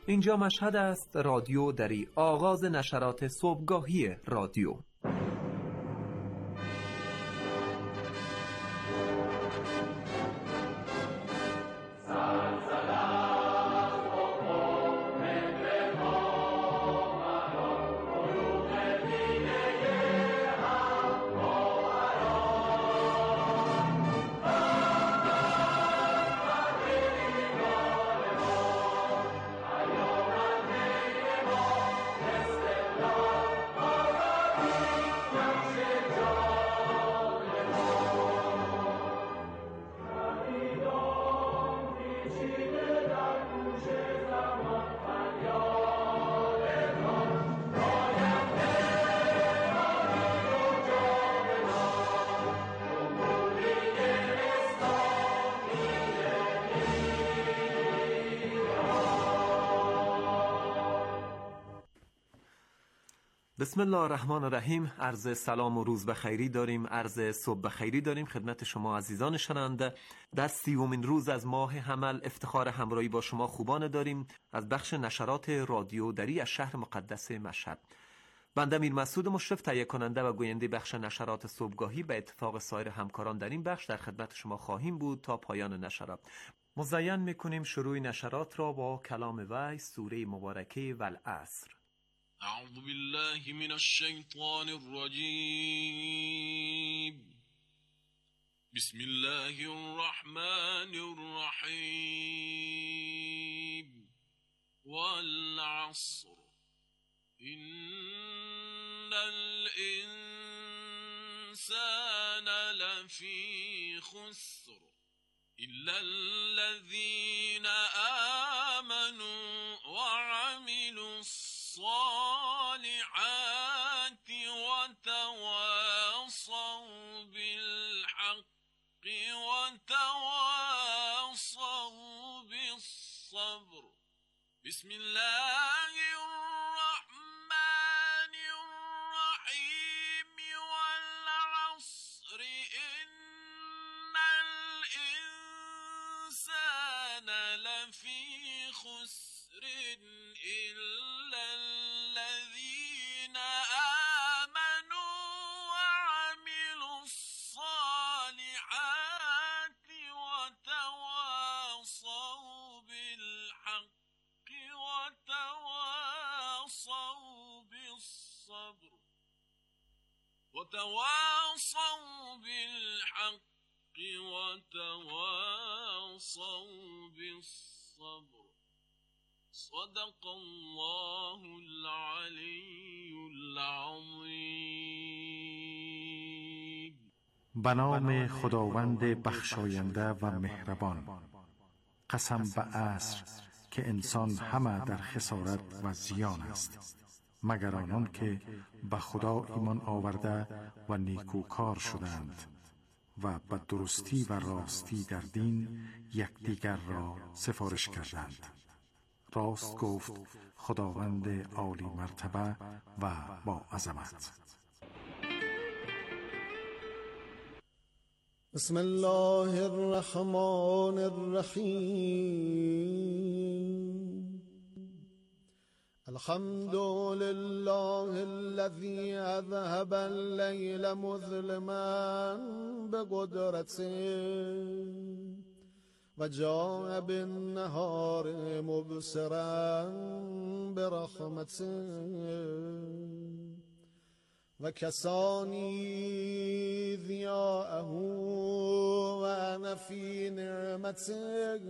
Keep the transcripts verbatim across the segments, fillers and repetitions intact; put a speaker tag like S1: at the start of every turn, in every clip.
S1: اینجا مشهد است، رادیو دری، آغاز نشرات صبحگاهی رادیو. بسم الله الرحمن الرحیم. عرض سلام و روز بخیری داریم، عرض صبح بخیری داریم خدمت شما عزیزان شنونده. در سیومین روز از ماه حمل افتخار همراهی با شما خوبان داریم از بخش نشرات رادیو دری از شهر مقدس مشهد. بنده میر مسعود مشرف، تهیه کننده و گوینده بخش نشرات صبحگاهی، به اتفاق سایر همکاران در این بخش در خدمت شما خواهیم بود تا پایان نشرات. مزین میکنیم شروع نشرات را با کلام وحی، سوره مبارکه والعصر.
S2: اعوذ بالله من الشیطان الرجیم. بسم الله الرحمن الرحیم. والعصر ان الانسان لفی خسر الا الذين آمنوا وعملوا الصالحات وتواصوا بالحق وتواصوا بالصبر. بسم الله الرحمن الرحيم. والعصر إن الإنسان لفي خسر إلا الذين آمنوا وعملوا الصالحات وتواصوا بالحق وتواصوا بالصبر وتواصوا بالحق وتواصوا بالصبر. صدق الله العلی العظیم.
S3: به نام خداوند بخشاینده و مهربان. قسم به عصر که انسان همه در خسارت و زیان است، مگر آنان که به خدا ایمان آورده و نیکوکار شدند و به درستی و راستی در دین یکدیگر را سفارش کردند. راست گفت خداوند عالی مرتبه و با عظمت.
S4: بسم الله الرحمن الرحیم. الحمد لله الذي اذهب الليل مظلما بقدرته و جاء بالنهار مبصرا برحمته و کسانی ضیاءه و انا فی نعمته.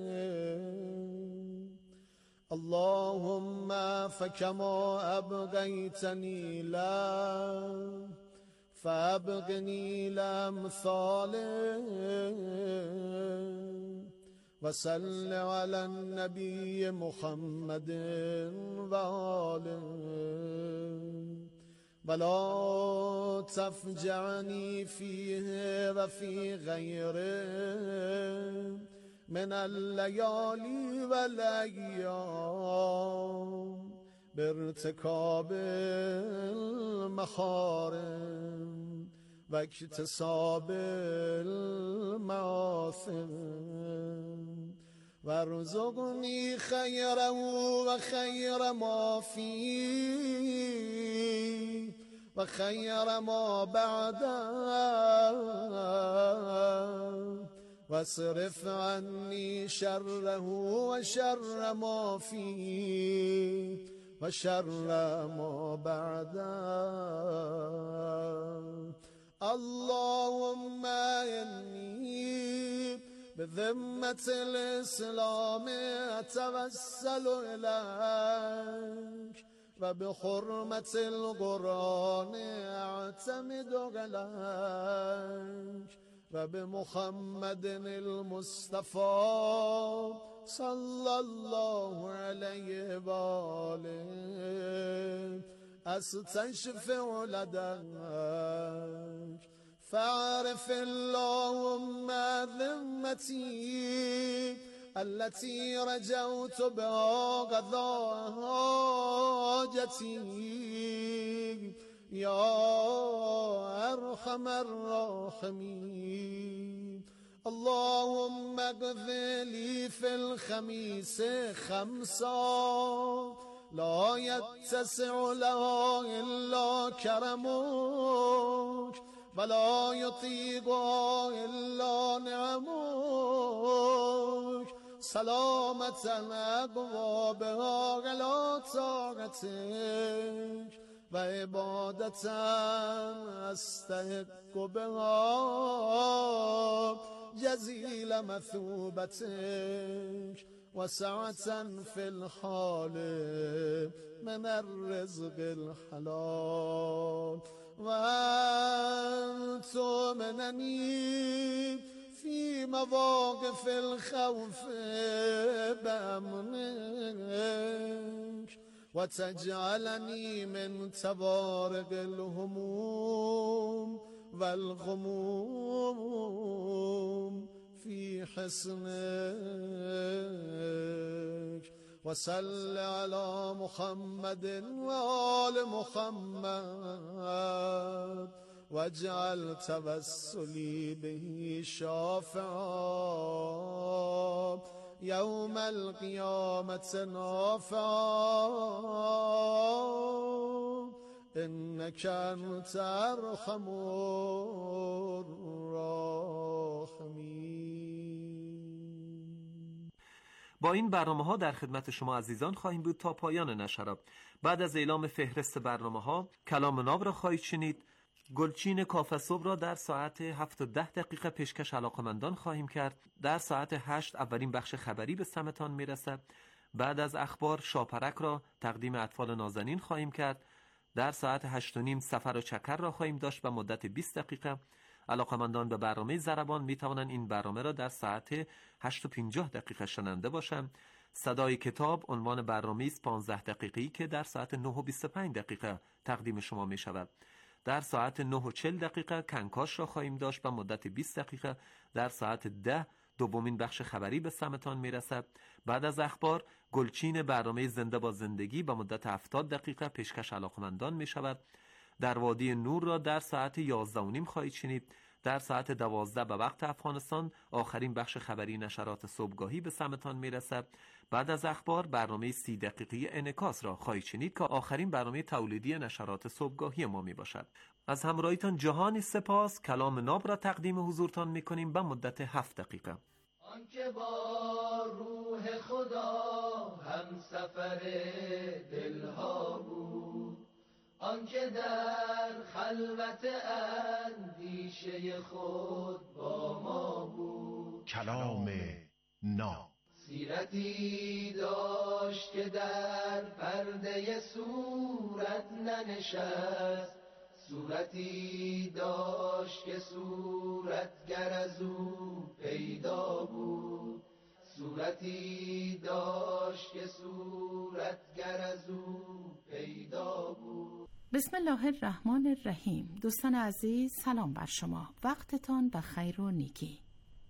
S4: اللهم فكما ابقيتني لا فابقني لامثاله وصل على النبي محمد وآله ولا تفجعني فيه وفي غيره من الليالي والأيام بارتكاب المحارم و اکتساب المعاصی و وارزقني خيره وخير ما فيه وخير ما بعده واصرف عني شره وشر ما فيه وشر ما بعده. اللهم إني بذمة الإسلام أتوسل إليك وبحرمة القرآن أعتمد عليك وبمحمد المصطفى صلى الله عليه وآله أستشفع لديك فاعرف اللهم ذمتي التي رجوت بها قضاء حاجتي يا أرحم الراحمين. اللهم اقض لي في الخميس خمسا لا يتسع لها إلا كرمك ولا يطيقها إلا نعمك سلامة أبوابها على طاعتك وعبادة أستحق بها جزيل مثوبتك وسعة في الحال من الرزق الحلال وأن تؤمنني في مواقف الخوف بأمنك وتجعلني من توارق الهموم والغموم في حسنك. وصل على محمد وآل محمد واجعل توسلي به شافعا يوم القيامة نافعا إنك أنت أرحم الراحمين.
S1: با این برنامه ها در خدمت شما عزیزان خواهیم بود تا پایان نشرات. بعد از اعلام فهرست برنامه ها کلام ناب را خواهید شنید. گلچین کافه صبح را در ساعت هفت و ده دقیقه پیشکش علاقمندان خواهیم کرد. در ساعت هشت اولین بخش خبری به سمتان میرسد. بعد از اخبار شاپرک را تقدیم اطفال نازنین خواهیم کرد. در ساعت هشت و نیم سفر و چکر را خواهیم داشت و مدت بیست دقیقه. علاقمندان به برنامه ضربان می توانند این برنامه را در ساعت هشت و پنجاه دقیقه شنونده باشند. صدای کتاب عنوان برنامه است پانزده دقیقه‌ای که در ساعت نه و بیست و پنج دقیقه تقدیم شما می شود. در ساعت نه و چهل دقیقه کنکاش را خواهیم داشت و مدت بیست دقیقه. در ساعت ده دومین بخش خبری به سمتان می رسد. بعد از اخبار گلچین برنامه زنده با زندگی با مدت هفتاد دقیقه پیشکش علاقمندان می شود. در وادی نور را در ساعت یازده و نیم خواهید شنید. در ساعت دوازده به وقت افغانستان آخرین بخش خبری نشرات صبحگاهی به سمتان می رسد. بعد از اخبار برنامه سی دقیقی انعکاس را خواهید شنید که آخرین برنامه تولیدی نشرات صبحگاهی ما می باشد. از همراهیتان جهانی سپاس. کلام ناب را تقدیم حضورتان می کنیم به مدت هفت دقیقه.
S5: آنکه با روح خدا هم سفر دلها بود، آنکه در خلوت اندیشه خود با ما بود.
S6: کلام ناب
S5: سیرتی داشت که در پرده صورت ننشست، صورتی داشت که صورتگر از او پیدا بود، صورتی داشت که صورتگر از او پیدا بود.
S7: بسم الله الرحمن الرحیم. دوستان عزیز سلام بر شما، وقتتان بخیر و نیکی.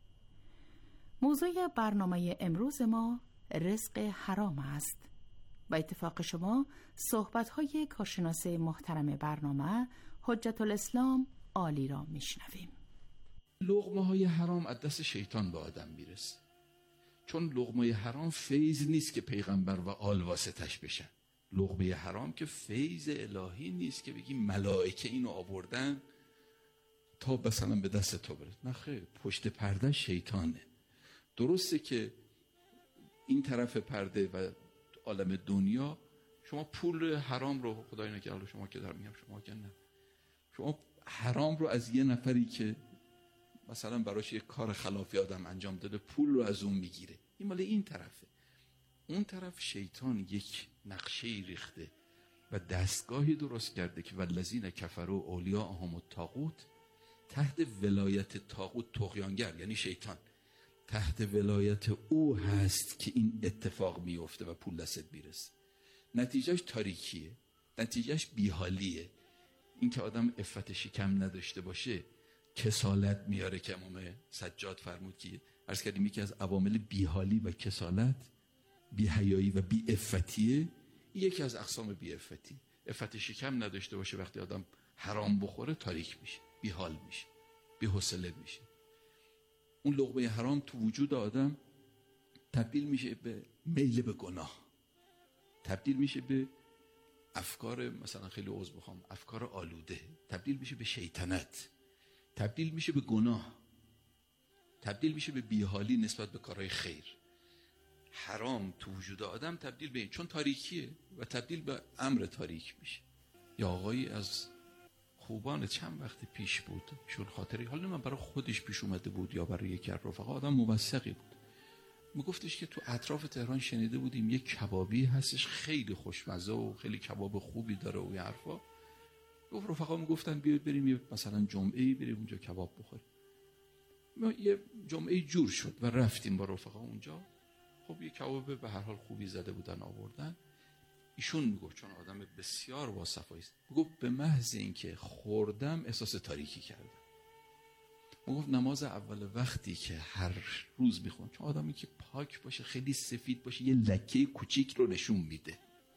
S7: موضوع برنامه امروز ما رزق حرام است و اتفاق شما صحبت‌های کارشناس محترم برنامه حجت الاسلام عالی را میشنویم.
S8: لقمه های حرام از دست شیطان به آدم میرسه، چون لقمه حرام فیض نیست که پیغمبر و آل واسطش بشن. لقمه حرام که فیض الهی نیست که بگی ملائکه اینو آوردن تا مثلا به دست تو برسه. نه خیر، پشت پرده شیطانه. درسته که این طرف پرده و عالم دنیا شما پول حرام رو، خدای نگهدار شما که در میگم شما که نه، شما حرام رو از یه نفری که مثلا براش یک کار خلافی آدم انجام داده پول رو از اون میگیره، این مال این طرفه. اون طرف شیطان یک نقشه‌ای ریخته و دستگاهی درست کرده که والذین کفروا اولیاءهم الطاغوت، تحت ولایت طاغوت، طغیانگر یعنی شیطان، تحت ولایت او هست که این اتفاق میفته و پول دستت میرسه. نتیجهش تاریکیه، نتیجهش بیحالیه. این که آدم عفت شکم نداشته باشه کسالت میاره که امام سجاد فرمود که عرض کردیم یکی از عوامل بیحالی و کسالت بی‌حیایی و بی‌عفتیه. یکی از اقسام بی‌عفتی. عفت شکم نداشته باشه وقتی آدم حرام بخوره تاریک میشه، بیحال میشه، بی‌حوصله میشه. اون لقمه حرام تو وجود آدم تبدیل میشه به میل به گناه، تبدیل میشه به افکار مثلا خیلی عذر بخوام افکار آلوده، تبدیل میشه به شیطنت، تبدیل میشه به گناه، تبدیل میشه به بیحالی نسبت به کارهای خیر. حرام تو وجود آدم تبدیل به این، چون تاریکیه و تبدیل به امر تاریک میشه. یا آقایی از خوبان چند وقت پیش بود، شون خاطری حالا من برای خودش پیش اومده بود یا برای یکی از رفقا، آدم موثقی بود، میگفتش که تو اطراف تهران شنیده بودیم یک کبابی هستش خیلی خوشمزه و خیلی کباب خوبی داره و یه حرفا. گفت رفقا میگفتن بیاید بریم یه مثلا جمعه‌ای بریم اونجا کباب بخوریم. ما یه جمعه جور شد و رفتیم با رفقا اونجا. خب یه کباب به هر حال خوبی زده بودن آوردن. ایشون میگفت چون آدم بسیار با صفایی است، میگفت به محض اینکه خوردم احساس تاریکی کردم. میگفت نماز اول وقتی که هر روز میخون، چون آدمی که پاک باشه خیلی سفید باشه یه لکه کوچیک رو نشون میده.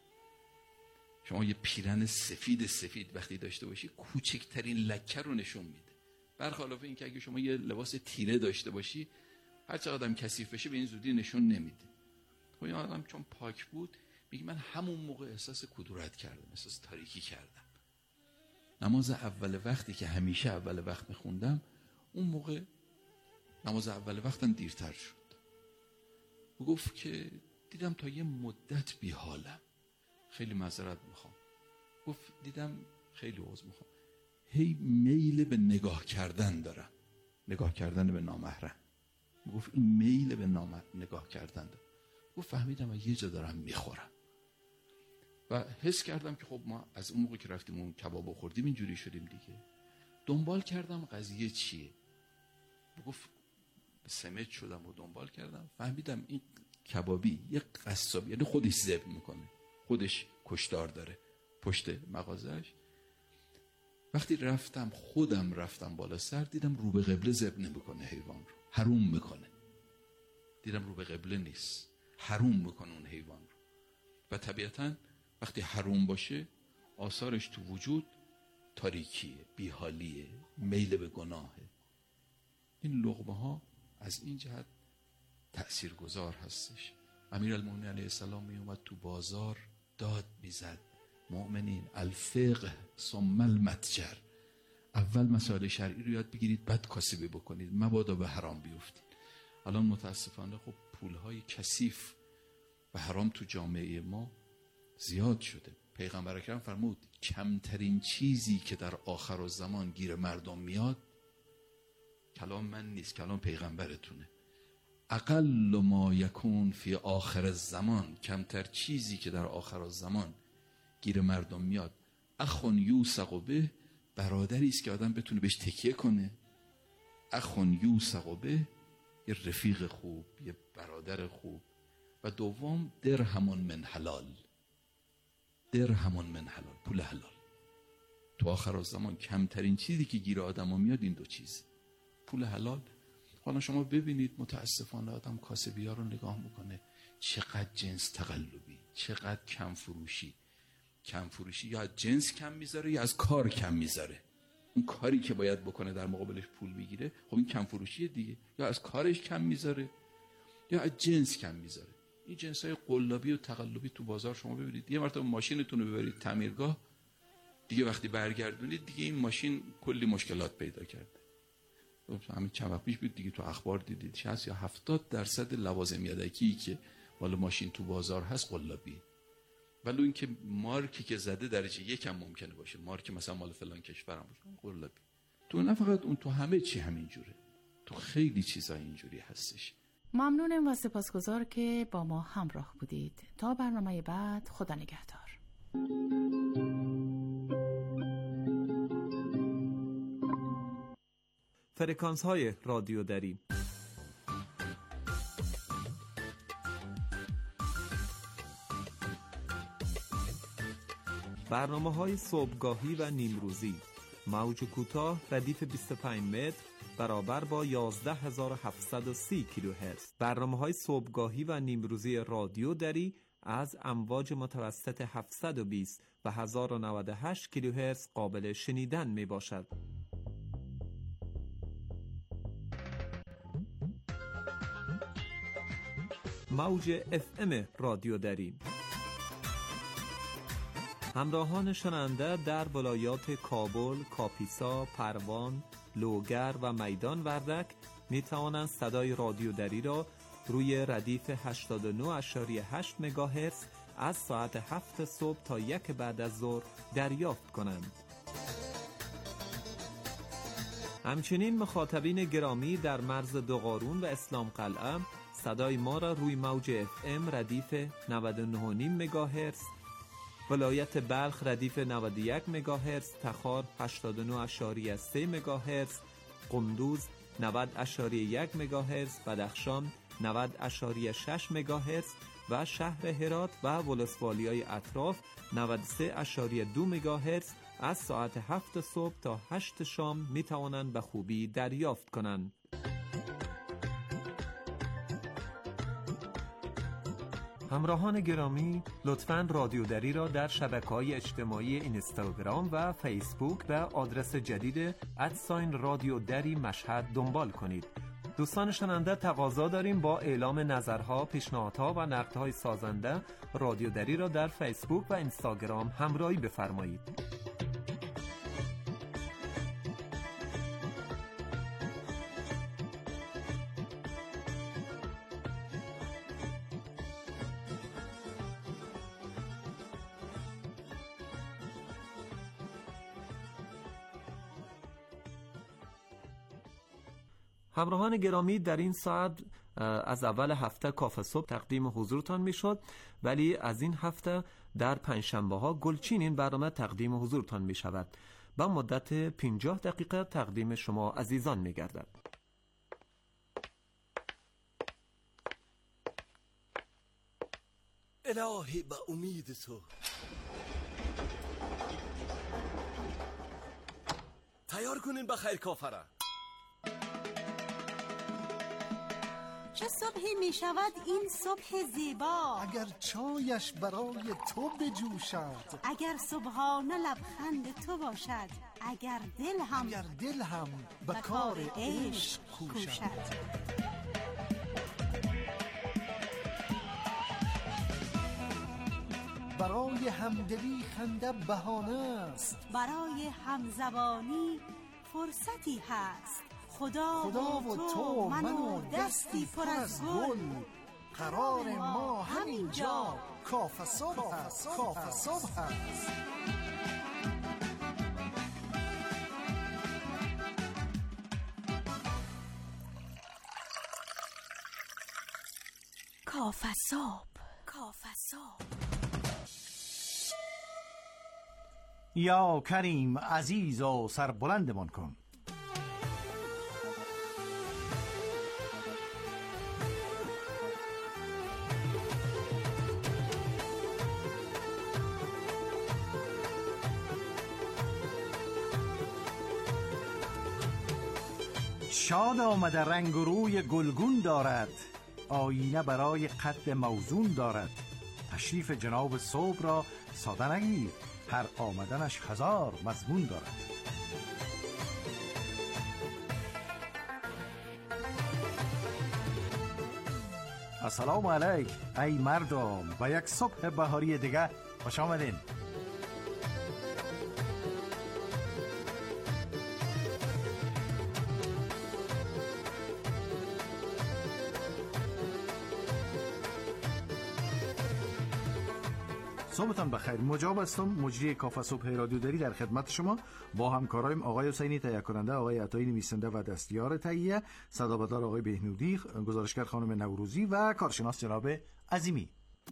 S8: شما یه پیرن سفید سفید وقتی داشته باشی کوچکترین لکه رو نشون میده، برخلاف این که اگه شما یه لباس تیره داشته باشی هر چقدر آدم کثیف بشه به این زودی نشون نمیده. خب این آدم چون پاک بود میگه من همون موقع احساس کدورت کردم، احساس تاریکی کردم. نماز اول وقتی که همیشه اول وقت میخوندم اون موقع نماز اول وقتم دیرتر شد. گفت که دیدم تا یه مدت بیحالم، خیلی معذرت میخوام. گفت دیدم خیلی عذر میخوام، هی میل به نگاه کردن دارم، نگاه کردن به نامحرم. گفت این میل به نام نگاه کردن دارم. گفت فهمیدم یه جا دارم میخورم و حس کردم که خب ما از اون موقع که رفتیم اون کباب خوردیم اینجوری شدیم دیگه. دنبال کردم قضیه چیه. گفت سمج شدم و دنبال کردم، فهمیدم این کبابی یک قصاب، یعنی خودش ذبح میکنه، خودش کشتار داره پشت مغازش. وقتی رفتم خودم رفتم بالا سر دیدم رو به قبله ذبح نمیکنه حیوان رو، حروم میکنه. دیدم رو به قبله نیست، حروم میکنه اون حیوان رو. و طبیعتاً وقتی حروم باشه آثارش تو وجود تاریکیه، بیحالیه، میل به گناهه. این لقمه ها از این جهت تأثیر گذار هستش. امیرالمومنین علیه السلام می اومد تو بازار داد میزد مؤمنین الفقه ثم المتجر، اول مسائل شرعی رو یاد بگیرید بعد کاسبی بکنید، مبادا به حرام بیفتید. الان متاسفانه خب پولهای کثیف و حرام تو جامعه ما زیاد شده. پیغمبر اکرم فرمود کمترین چیزی که در آخر الزمان گیر مردم میاد، کلام من نیست کلام پیغمبرتونه، اقل ما یکون فی آخر الزمان، کمتر چیزی که در آخر الزمان گیر مردم میاد، اخون یوثق به، برادری است که آدم بتونه بهش تکیه کنه. اخون یوثق به، یه رفیق خوب، یه برادر خوب. و دوم درهمون من حلال، درهمون من حلال، پول حلال. تو آخر الزمان کمترین چیزی که گیر آدم میاد این دو چیز، پول حلال. حالا شما ببینید متاسفانه آدم کاسبی ها رو نگاه میکنه، چقدر جنس تقلبی، چقدر کم فروشی. کم فروشی یا از جنس کم میذاره یا از کار کم میذاره. اون کاری که باید بکنه در مقابلش پول میگیره، خب این کم فروشیه دیگه. یا از کارش کم میذاره یا از جنس کم میذاره. این جنس‌های قلابی و تقلبی تو بازار شما ببینید، یه مرتبه ماشینتون رو ببرید تعمیرگاه، دیگه وقتی برگردونید دیگه این ماشین کلی مشکلات پیدا کرده. همین چند وقت پیش بود دیگه تو اخبار دیدید شصت یا هفتاد درصد لوازم یدکی که مال ماشین تو بازار هست قلابی. ولی این که مارکی که زده درجه یک هم ممکنه باشه، مارک مثلا مال فلان کشور هم باشه، قلابی. تو نه فقط اون، تو همه چی همین جوره، تو خیلی چیزا اینجوری هستش.
S7: ممنونم و سپاسگزار که با ما همراه بودید. تا برنامه بعد، خدا نگهدار.
S1: فرکانس های رادیو دری. برنامه های صبحگاهی و نیمروزی، موج کوتاه ردیف بیست و پنج متر برابر با یازده هزار و هفتصد و سی کیلوهرتز. برنامه های صبحگاهی و نیمروزی رادیو دری از امواج متوسط هفتصد و بیست و هزار و نود و هشت کیلوهرتز قابل شنیدن می باشد. موج اف ام رادیو دری. همراهان شنونده در ولایات کابل، کاپیسا، پروان، لوگر و میدان وردک می توانند صدای رادیو دری را روی ردیف هشتاد و نه ممیز هشت مگاهرتز از ساعت هفت صبح تا یک بعد از ظهر دریافت کنند. همچنین مخاطبین گرامی در مرز دوقارون و اسلام قلعه صدای ما را روی موج اف ام ردیف نود و نه و نیم مگاهرتز، ولایت بلخ ردیف نود و یک مگاهرتز، تخار هشتاد و نه ممیز سه مگاهرتز، قندوز نود ممیز یک مگاهرتز، بدخشان نود ممیز شش مگاهرتز و شهر هرات و ولسوالیای اطراف نود و سه ممیز دو مگاهرتز از ساعت هفت صبح تا هشت شام می توانند به خوبی دریافت کنند. همراهان گرامی، لطفاً رادیو دری را در شبکه‌های اجتماعی اینستاگرام و فیسبوک به آدرس جدید ادساین رادیو دری مشهد دنبال کنید. دوستان شنونده، تقاضا داریم با اعلام نظرها، پیشنهادها و نقدهای سازنده رادیو دری را در فیسبوک و اینستاگرام همراهی بفرمایید. همراهان گرامی، در این ساعت از اول هفته کافه صبح تقدیم حضورتان میشد، ولی از این هفته در پنجشنبه ها گلچین این برنامه تقدیم حضورتان می شود. با مدت پنجاه دقیقه تقدیم شما عزیزان می گردد.
S9: الهی به امید تو، تیار کنین بخیر کافره.
S10: چه صبحی می شود این صبح زیبا،
S4: اگر چایش برای تو بجوشد،
S10: اگر صبحانه لبخند تو باشد، اگر دل هم
S4: اگر دل هم به کار عشق کوشد. برای همدلی خنده بهانه است،
S10: برای همزبانی فرصتی هست. خدا,
S4: خدا و تو من و دستی پر از گل، قرار ما همین جا کافه صبح هست. کافه صبح هست.
S10: کافه صبح، کافه صبح.
S3: یا کریم عزیز و سربلندمان کن. شاد آمده رنگ و روی گلگون دارد، آینه برای قد موزون دارد. تشریف جناب صبح را ساده نگیر، هر آمدنش هزار مضمون دارد. السلام علیک ای مردم، به یک صبح بهاری دیگه خوش آمدین. صبحتان بخیر. مجاب هستم، مجری کافه صبح رادیو دری در خدمت شما با همکارایم آقای حسینی تهیه کننده، آقای عطایی نویسنده و دستیار تهیه، صدابدار آقای بهنودی، گزارشگر خانم نوروزی و کارشناس جناب عظیمی.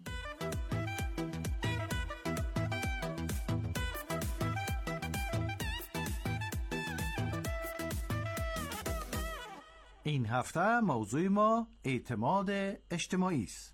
S3: این هفته موضوع ما اعتماد اجتماعی است.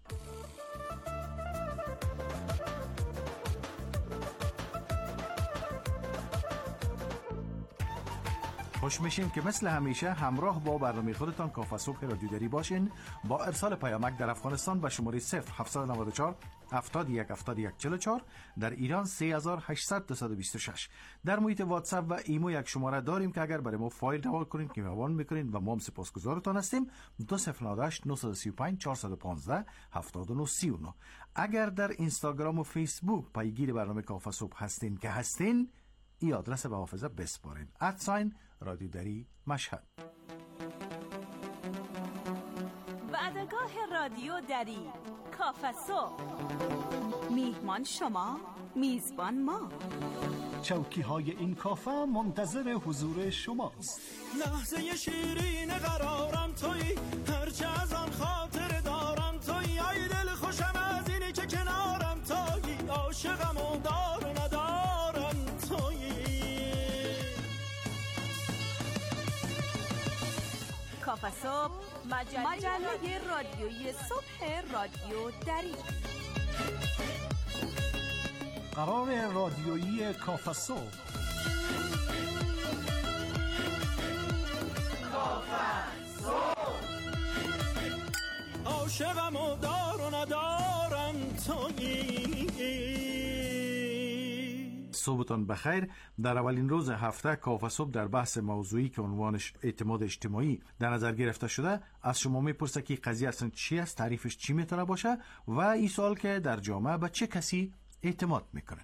S3: خوش میشیم که مثل همیشه همراه با برنامه خودتان کافه صبح رادیو دری باشین با ارسال پیامک در افغانستان به شماره صفر هفت نه چهار هفتاد و یک هفتاد و یک چهل و چهار، در ایران سه هزار و هشتصد دویست و بیست و شش. در محیط واتساپ و ایمو یک شماره داریم که اگر برای ما فایل روان کنین که روان میکنین و ما هم سپاسگزارتان هستیم. دو صفر نه هشت نه سه پنج چهار یک پنج هفت نه سه نه. اگر در اینستاگرام و فیسبوک پیگیر برنامه کافه صبح هستین که هستین، این آدرس به حافظه بسپارین: ادساین رادیو دری مشهد.
S10: وعدگاه رادیو دری کافه صبح. میهمان شما، میزبان ما.
S4: چوکی های این کافه منتظر حضور شماست.
S11: لحظه شیرین قرارم توی، هرچه از آن خاطر دارم توی، ای دل خوشم از اینی که کنارم توی، عاشقم و دار و ندارم توی.
S10: کافه صبح، مجله, مجله رادیویی صبح رادیو دری.
S4: قرار رادیویی کافه صبح.
S11: کافه صبح. عاشقم و دار و ندارم تویی.
S3: صبحتان بخیر. در اولین روز هفته کافه صبح در بحث موضوعی که عنوانش اعتماد اجتماعی در نظر گرفته شده از شما میپرسه که قضیه اصلا چی است، تعریفش چی میتونه باشه و این سوال که در جامعه به چه کسی اعتماد میکنه.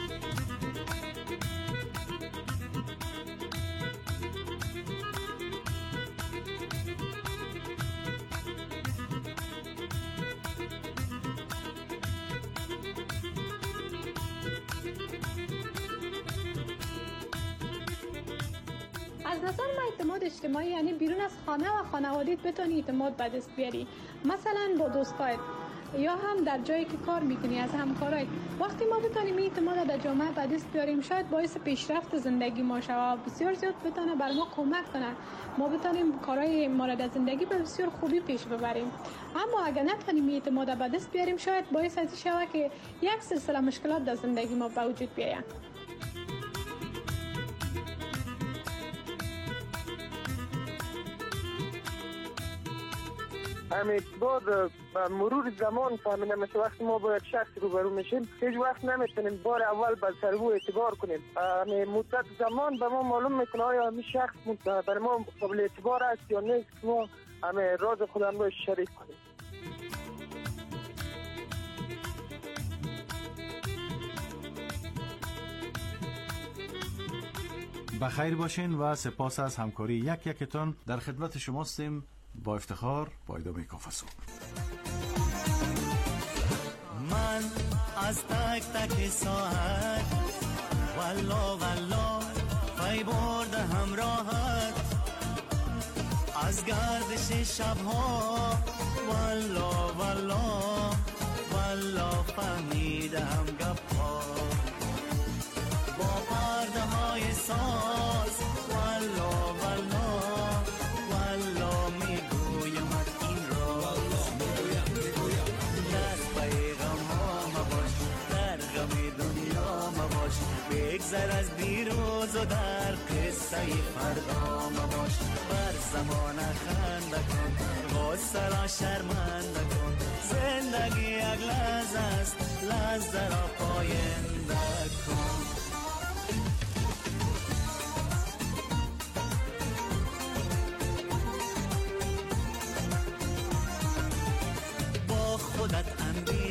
S12: از نظر من اعتماد اجتماعی یعنی بیرون از خانه و خانوادیت بتونی اعتماد به دست بیاری، مثلا با دوستایت یا هم در جایی که کار میکنی از همکارایت. وقتی ما بتونیم این اعتماد در جامعه به دست بیاریم، شاید باعث پیشرفت زندگی ما شود و بسیار زیاد بتونه بر ما کمک کنه، ما بتونیم کارهای مورد زندگی به بسیار خوبی پیش ببریم. اما اگر نتونیم این اعتماد به دست بیاریم، شاید باعث از این شود که یک سلسله مشکلات در زندگی ما به وجود بیاید.
S13: همین بعد با مرور زمان فهمیدم که وقتی ما با یک شخص روبرو میشیم هیچ وقت نمیتونیم بار اول به سرو اعتبار کنیم. همین مدت زمان به ما معلوم میکنه آیا همین شخص برای ما قابل اعتبار است یا نیست، ما همین راز خودم رو شریک کنیم.
S3: بخیر باشین و سپاس از همکاری یک یکتان. در خدمت شما هستیم با افتخار با ادامه کافه صبح.
S14: من از تک تک ساعت والله والله پی برده همراحت، از گردش شبها والله والله والله فهمیدم گپا، با پرده های ساز والله والله والله میگویم این راز، در پیغام ها مباش، در غم دنیا مباش، بگذر از دیروز و در قصه فردا مباش، بر زمان خنده کن غصه را شرمنده کن، زندگی یک لحظه است لحظه را پاینده کن.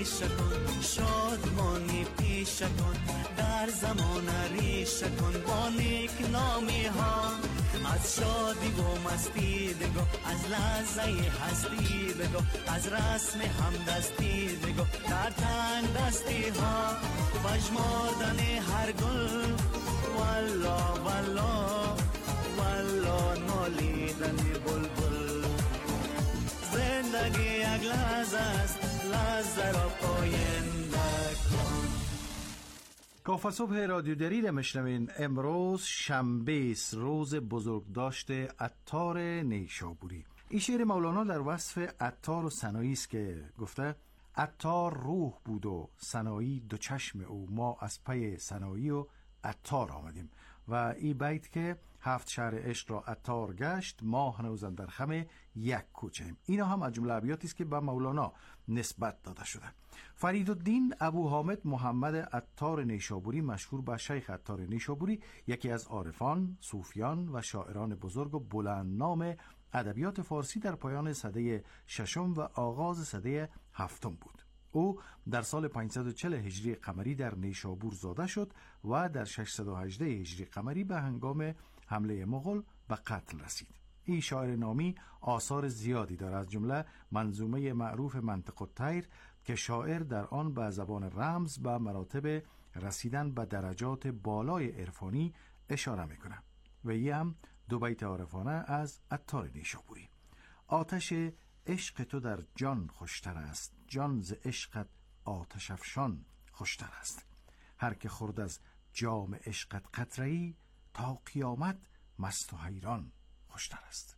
S14: ریش کن، شادمانی پیش کن، در زمان ریش کن با نیک نامی ها. از شادی و مستی بگو، از لحظه هستی بگو، از رسم همدستی بگو، در تنگ دستی ها بشمردن هر گل. والا والا والا نالیدن بلبل. زندگی یک لحظه است، لحظه را پاینده کن.
S3: کافه صبح رادیو درید مشنوین. امروز شنبه است، روز بزرگداشت عطار نیشابوری. این شعر مولانا در وصف عطار و سنایی است که گفته عطار روح بود و سنایی دو چشم او، ما از پی سنایی و عطار آمدیم. و این بیت که هفت شهر عشق را عطار گشت، ما هنوز در خم یک کوچه ایم. اینا هم از جمله ابیاتی است که به مولانا نسبت داده شده. فریدالدین ابو حامد محمد عطار نیشابوری، مشهور به شیخ عطار نیشابوری، یکی از عارفان، صوفیان و شاعران بزرگ و بلند نام ادبیات فارسی در پایان سده ششم و آغاز سده هفتم بود. او در سال پانصد و چهل هجری قمری در نیشابور زاده شد و در ششصد و هجده هجری قمری به هنگام حمله مغول به قتل رسید. این شاعر نامی آثار زیادی دارد، از جمله منظومه معروف منطق الطیر که شاعر در آن به زبان رمز به مراتب رسیدن به درجات بالای عرفانی اشاره میکنه. و این هم دو بیت عارفانه از عطار نیشابوری. آتش عشق تو در جان خوشتر است، جان ز عشقت آتش افشان خوشتر است. هر که خورد از جام عشقت قطره‌ای، تا قیامت مست و حیران خوشتر است.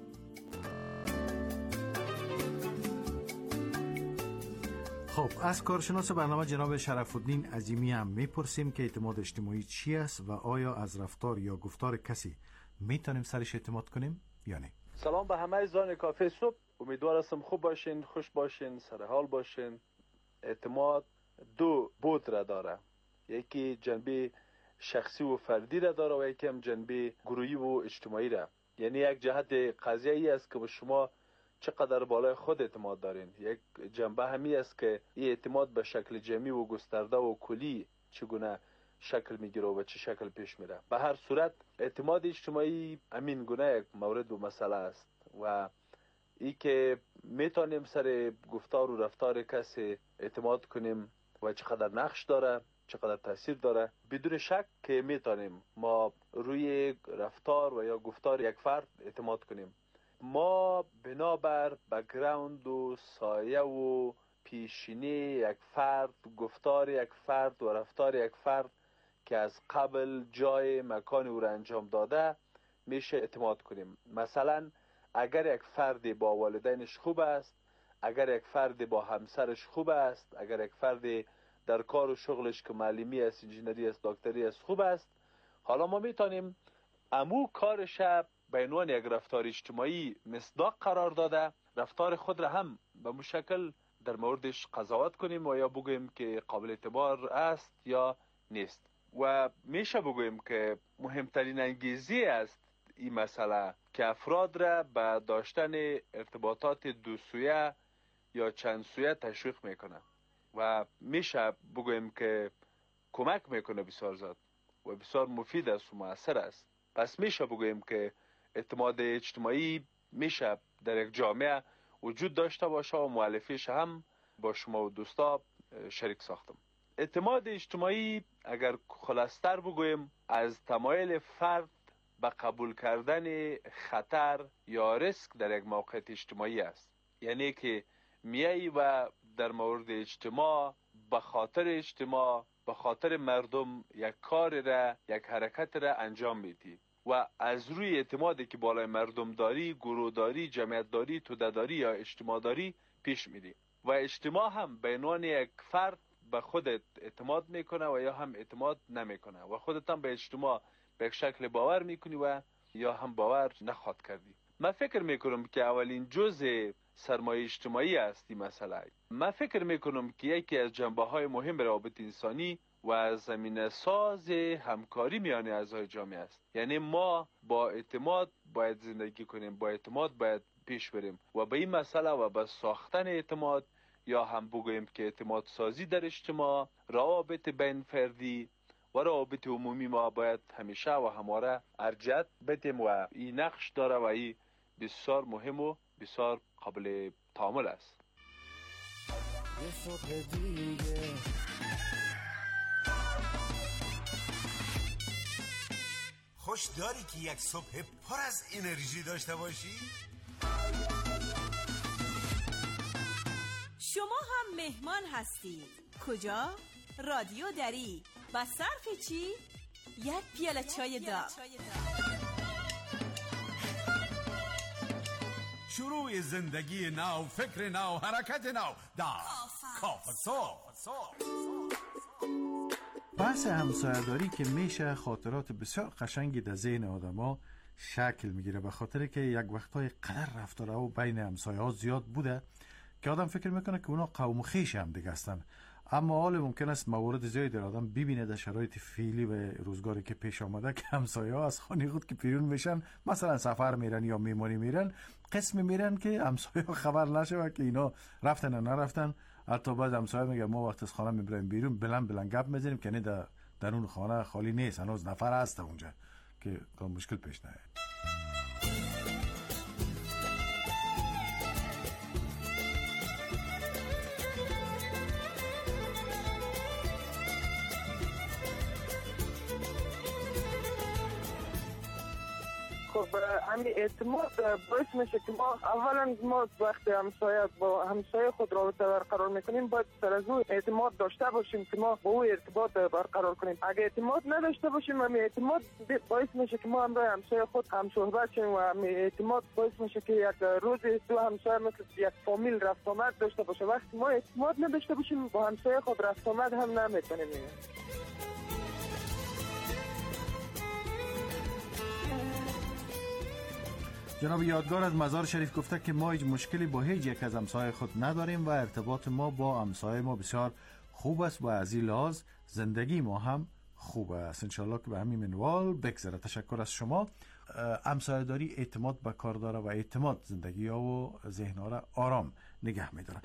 S3: خب از کارشناس برنامه جناب شرف‌الدین عظیمی هم میپرسیم که اعتماد اجتماعی چی است و آیا از رفتار یا گفتار کسی میتونیم سرش اعتماد کنیم یا نه؟
S15: سلام به همه عزیزان کافه صبح، امیدوار هستم خوب باشین، خوش باشین، سر حال باشین. اعتماد دو بود را داره، یکی جنبه شخصی و فردی را داره و یکی هم جنبه گروهی و اجتماعی را. یعنی یک جهت قضیه ای است که به شما چقدر بالای خود اعتماد دارین. یک جنبه همی است که این اعتماد به شکل جمعی و گسترده و کلی چگونه شکل میگیره و چه شکل پیش میره. به هر صورت اعتماد اجتماعی امین گونه یک مورد و مسئله است و ای که میتونیم سر گفتار و رفتار کسی اعتماد کنیم و چقدر نقش داره، چقدر تاثیر داره، بدون شک که میتونیم ما روی رفتار و یا گفتار یک فرد اعتماد کنیم. ما بنابر بک‌گراند و سایه و پیشینی یک فرد، گفتار یک فرد و رفتار یک فرد که از قبل جای مکان او را انجام داده میشه اعتماد کنیم. مثلا اگر یک فرد با والدینش خوب است، اگر یک فرد با همسرش خوب است، اگر یک فرد در کار و شغلش که معلمی است، انجینری است، دکتری است خوب است، حالا ما میتونیم امو کارش به عنوان یک رفتار اجتماعی مصداق قرار داده، رفتار خود را هم به مشکل در موردش قضاوت کنیم و یا بگوییم که قابل اعتبار است یا نیست. و میشه بگوییم که مهمترین انگیزه است این مسئله که افراد را به داشتن ارتباطات دو سویه یا چند سویه تشویق میکنه و میشه بگوییم که کمک میکنه بسیار زیاد و بسیار مفید است و مؤثر است. پس میشه بگوییم که اعتماد اجتماعی میشه در یک جامعه وجود داشته باشه و مؤلفه‌اش هم با شما و دوستا شریک ساختم. اعتماد اجتماعی اگر خلاص‌تر بگوییم از تمایل فرد به قبول کردن خطر یا ریسک در یک موقعیت اجتماعی است. یعنی که میایی و در مورد اجتماع به خاطر اجتماع به خاطر مردم یک کار را، یک حرکت را انجام میدی و از روی اعتمادی که بالای مردم داری، گروه داری، جمعیت داری، توده داری یا اجتماع داری پیش میری و اجتماع هم به عنوان یک فرد به خودت اعتماد میکنه و یا هم اعتماد نمیکنه و خودت هم به اجتماع به یک شکل باور میکنی و یا هم باور نخواد کردی. من فکر میکنم که اولین جزء سرمایه اجتماعی است این مسئله. من فکر میکنم که یکی از جنبه های مهم روابط انسانی و زمینه ساز همکاری میان اعضای جامعه است. یعنی ما با اعتماد باید زندگی کنیم، با اعتماد باید پیش بریم و به این مسئله و به ساختن اعتماد یا هم بگوییم که اعتماد سازی در اجتماع، روابط بین فردی و روابط عمومی ما باید همیشه و همواره ارجحیت بدیم و این نقش داره و این بسیار مهم و بسیار قابل تعامل است.
S11: یه صبح دیگه
S16: خوش داری که یک صبح پر از انرژی داشته باشی؟
S17: شما هم مهمان هستید. کجا؟ رادیو دری. و صرف چی؟ یک پیاله چای داغ.
S16: شروع زندگی نو، فکر نو، حرکت نو در کافه صبح.
S3: بحث همسایه‌داری که میشه خاطرات بسیار قشنگی در ذهن آدما شکل میگیره، به خاطر که یک وقتای قدر رفتار او بین همسایه‌ها زیاد بوده که آدم فکر میکنه که اونا قوم خویش هم دیگه هستن. اما حال ممکن است موارد زیادی در آدم ببینه در شرایط فعلی و روزگاری که پیش آمده که همسایه‌ها از خانه خود که بیرون میشن، مثلا سفر میرن یا میمونی میرن، قسم میرن که همسایه‌ها خبر نشه که اینا رفتن یا نرفتن. حتی بعد همسایه میگه ما وقت از خانه میبریم بیرون بلند بلند گپ میزنیم که نه در درون خانه خالی نیست، هنوز نفر هست اونجا که مشکل پیش نیاد.
S13: خب همین اعتماد باعث میشه که ما اولا ما وقتی همسایه با همسایه خود رابطه برقرار میکنیم باید سر از اون اعتماد داشته باشیم که ما با او ارتباط برقرار کنیم. اگه اعتماد نداشته باشیم، همین اعتماد باعث میشه که ما هم با همسایه خود هم صحبت شیم و همین اعتماد باعث میشه که یک روز دو همسایه مثل یک فامیل رفت آمد داشته باشه. وقتی ما اعتماد نداشته باشیم با همسایه خود رفت آمد هم نمیتونیم.
S3: جناب یادگار از مزار شریف گفته که ما هیچ مشکلی با هیچ یک از همسایه خود نداریم و ارتباط ما با همسایه ما بسیار خوب است و از این لحاظ زندگی ما هم خوب است. انشالله که به همین منوال بگذره. تشکر از شما. همسایه داری اعتماد به کار داره و اعتماد زندگی ها و ذهن ها را آرام نگه می‌داره.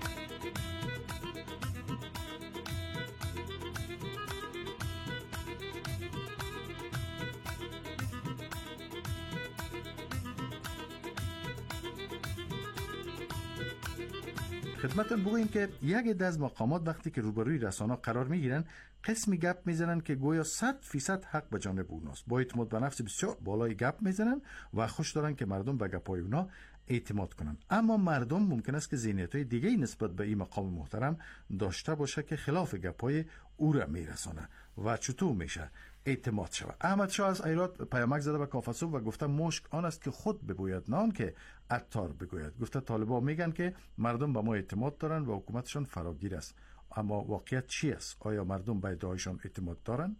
S3: خدمتتون بگوییم که یک عده از مقامات وقتی که روبروی رسانه قرار میگیرن قسمی گپ میزنن که گویا صد فیصد حق به جانب اوناست. با اعتماد به نفس بسیار بالای گپ میزنن و خوش دارن که مردم به گپای اونا اعتماد کنن. اما مردم ممکن است که ذهنیت‌های دیگه‌ای نسبت به این مقام محترم داشته باشه که خلاف گپای او را میرسانه و چطور میشه اعتماد شود. احمد شاه از ایراد پیامک زده به کافه صبح و گفته مشک آن است که خود بگوید نه آن که عطار بگوید. گفته طالبان میگن که مردم به ما اعتماد دارن و حکومتشان فراگیر است، اما واقعیت چی است؟ آیا مردم به ادعایشان اعتماد دارن؟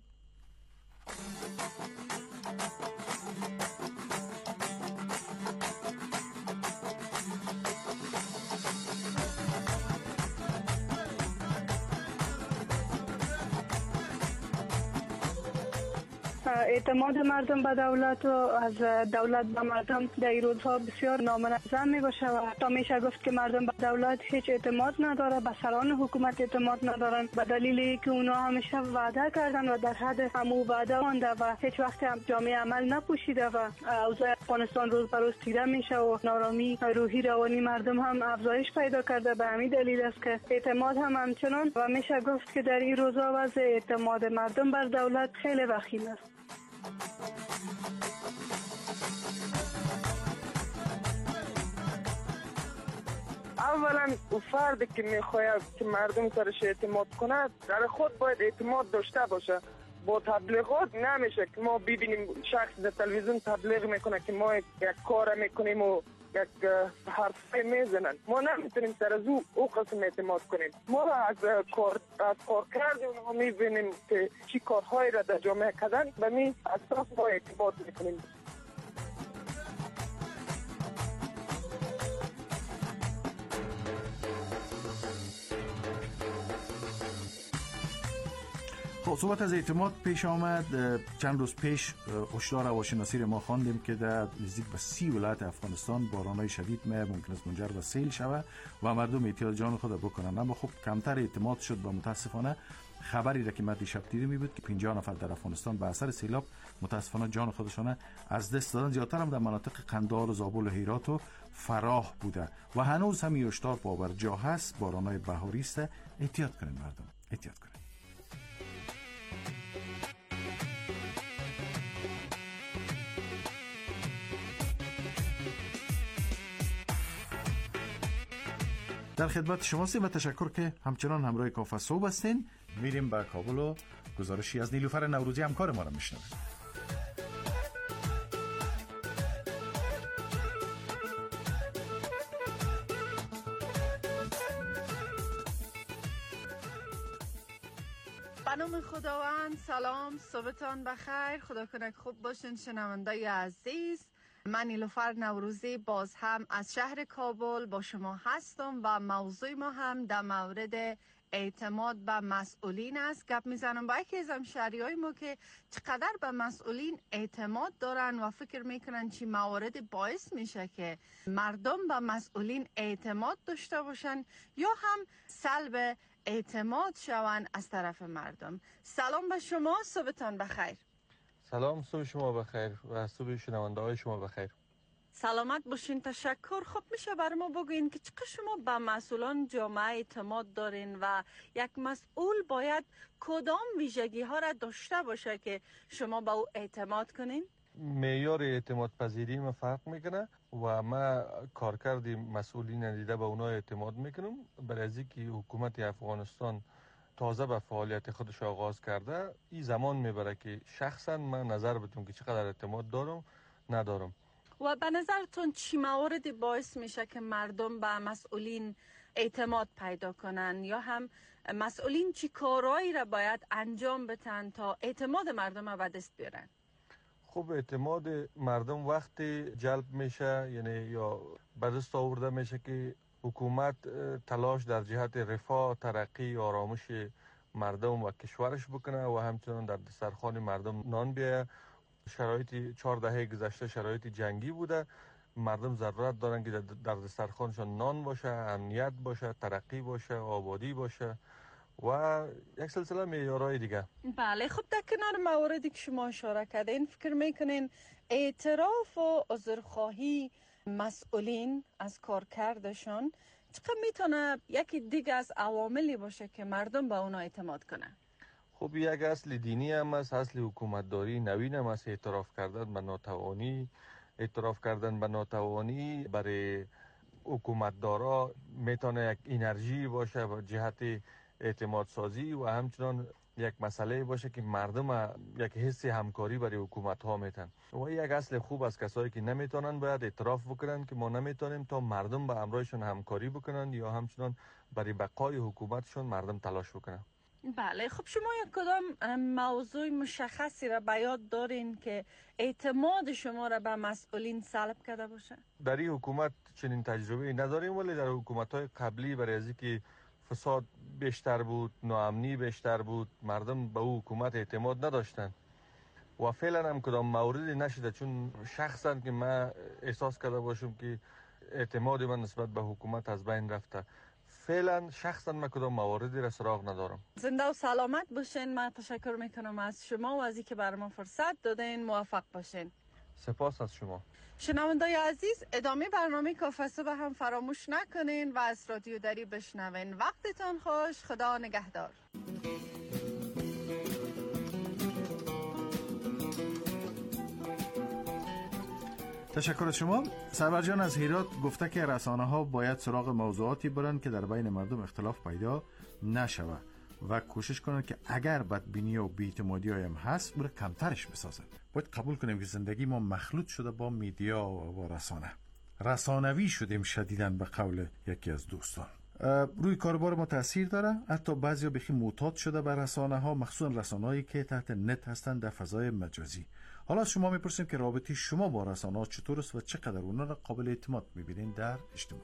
S18: اعتماد مردم به دولت و از دولت به مردم در این روزها بسیار نامنظم می باشه و تا میشه گفت که مردم به دولت هیچ اعتماد نداره، به سران حکومت اعتماد ندارن به دلیلی که اونا همیشه وعده کردن و در حد همو وعده مانده و هیچ وقت هم جامعه عمل نپوشیده و اوضاع افغانستان روز به روز تیره میشه و نارامی روحی روانی مردم هم افزایش پیدا کرده. به همین دلیل است که اعتماد هم همچنان و میشه گفت که در این روزها وضع اعتماد مردم بر دولت خیلی وخیم است.
S13: اولا او فردی که میخواید که مردم سرش اعتماد کند در خود باید اعتماد داشته باشه. با تبلیغات نمیشه که ما ببینیم شخص در تلویزیون تبلیغ میکنه که ما یک کار میکنیم و یک حرفی میزنن. ما نمیتونیم سر از او او قسم اعتماد کنیم. ما از کار از کار کردیم و میبینیم که چی کارهایی را در جامعه کردن به می اساس ما اعتماد میکنیم.
S3: خب خب صحبت از اعتماد پیش آمد. چند روز پیش هشدار هواشناسی ما خواندیم که در نزدیک به سی ولایت افغانستان باران‌های شدید ممکن است منجر به سیل شود و مردم احتیاط جان خود بکنن. اما خب کمتر اعتماد شد و متاسفانه خبری را که ما دیشب دیده می بود که پنجاه نفر در افغانستان به اثر سیلاب متاسفانه جان خودشان از دست دادن. زیادتر هم در مناطق قندهار و زابل و هرات و فراه بوده و هنوز هم هشدار پابرجا هست. باران‌های بهاری است. احتیاط کنین مردم، احتیاط کنین. در خدمت شما هستیم و تشکر که همچنان همراه کافه صبح هستین. میریم به کابل و گزارشی از نیلوفر نوروزی همکار ما را میشنویم.
S7: به نام خداوند. سلام، صبحتان بخیر. خدا کنه خوب باشین شنونده عزیز. من نیلوفر نوروزی باز هم از شهر کابل با شما هستم و موضوع ما هم در مورد اعتماد به مسئولین است. گپ میزنم با یکی از همشهریای ما که چقدر به مسئولین اعتماد دارن و فکر میکنن چی موارد باعث میشه که مردم به مسئولین اعتماد داشته باشن یا هم سلب اعتماد شوند از طرف مردم. سلام به شما، صبحتان بخیر.
S15: سلام، صبح شما بخیر و صبح شنونده های شما بخیر.
S7: سلامت باشین، تشکر. خب میشه برای ما بگوین که چقدر شما به مسئولان جامعه اعتماد دارین و یک مسئول باید کدام ویژگی ها را داشته باشه که شما به او اعتماد کنین؟
S15: معیار اعتماد پذیری ما فرق میکنه و ما کارکرد مسئولین دیده به اونا اعتماد میکنم. برای از اینکه حکومت افغانستان تازه به فعالیت خودش آغاز کرده، این زمان میبره که شخصا من نظر بدم که چقدر اعتماد دارم ندارم.
S7: و به نظرتون چی مواردی باعث میشه که مردم به مسئولین اعتماد پیدا کنن یا هم مسئولین چی کارهایی را باید انجام بدن تا اعتماد مردم را به دست بیارن؟
S15: خب اعتماد مردم وقتی جلب میشه، یعنی یا به دست آورده میشه که حکومت تلاش در جهت رفاه، ترقی، آرامش مردم و کشورش بکنه و همچنان در دسترخوان مردم نان بیایه. شرایط چهار دهه گذشته شرایط جنگی بوده، مردم ضرورت دارن که در دسترخوانشان نان باشه، امنیت باشه، ترقی باشه، آبادی باشه و یک سلسله معیارهای دیگه.
S7: بله، خب در کنار مواردی که شما اشاره کردین، فکر میکنین اعتراف و عذرخواهی مسئولین از کارکردشان چقدر میتونه یکی دیگه از عواملی باشه که مردم به اونا اعتماد کنن؟
S15: خب یک اصل دینی هم است، اصل حکومتداری نوین هم است. اعتراف کردن به ناتوانی اعتراف کردن به ناتوانی برای حکومتدارا میتونه یک انرژی باشه و جهت اعتماد سازی و همچنان یک مسئله باشه که مردم یک حس همکاری برای حکومت ها میتن و یک اصل خوب از کسایی که نمیتونن باید اعتراف بکنن که ما نمیتونیم تا مردم با امرایشون همکاری بکنن یا همچنان برای بقای حکومتشون مردم تلاش بکنن.
S7: بله، خب شما یک کدام موضوع مشخصی را به یاد دارین که اعتماد شما را به مسئولین سلب کرده باشه؟
S15: در این حکومت چنین تجربه نداریم، ولی در حکومت‌های قبلی برای از اینکه فساد بیشتر بود، ناامنی بیشتر بود، مردم به او حکومت اعتماد نداشتن و فعلا هم کدام موردی نشده. چون شخصا که من احساس کرده باشم که اعتماد من نسبت به حکومت از بین رفته، فعلا شخصا من کدام مواردی را سراغ ندارم.
S7: زنده و سلامت باشین. من تشکر میکنم از شما و از اینکه برای ما فرصت دادین. موفق باشین.
S15: سپاس از شما.
S7: شنوندای عزیز، ادامه برنامه کافه صبح هم فراموش نکنین و از رادیو دری بشنوین. وقتتان خوش. خدا نگهدار.
S3: تشکر از شما. سرور جان از هرات گفته که رسانه ها باید سراغ موضوعاتی برن که در بین مردم اختلاف پیدا نشود و کوشش کنن که اگر بدبینی و بی‌اعتمادی هم هست برای کمترش بسازن. باید قبول کنیم که زندگی ما مخلوط شده با میدیا و رسانه. رسانوی شدیم شدیداً به قول یکی از دوستان. روی کاربار ما تاثیر داره. حتی بعضیا بخی معتاد شده به رسانه ها، مخصوصا رسانه‌ای که تحت نت هستند در فضای مجازی. حالا از شما میپرسیم که رابطه شما با رسانه ها چطور است و چقدر اونا را قابل اعتماد میبینین در اجتماع؟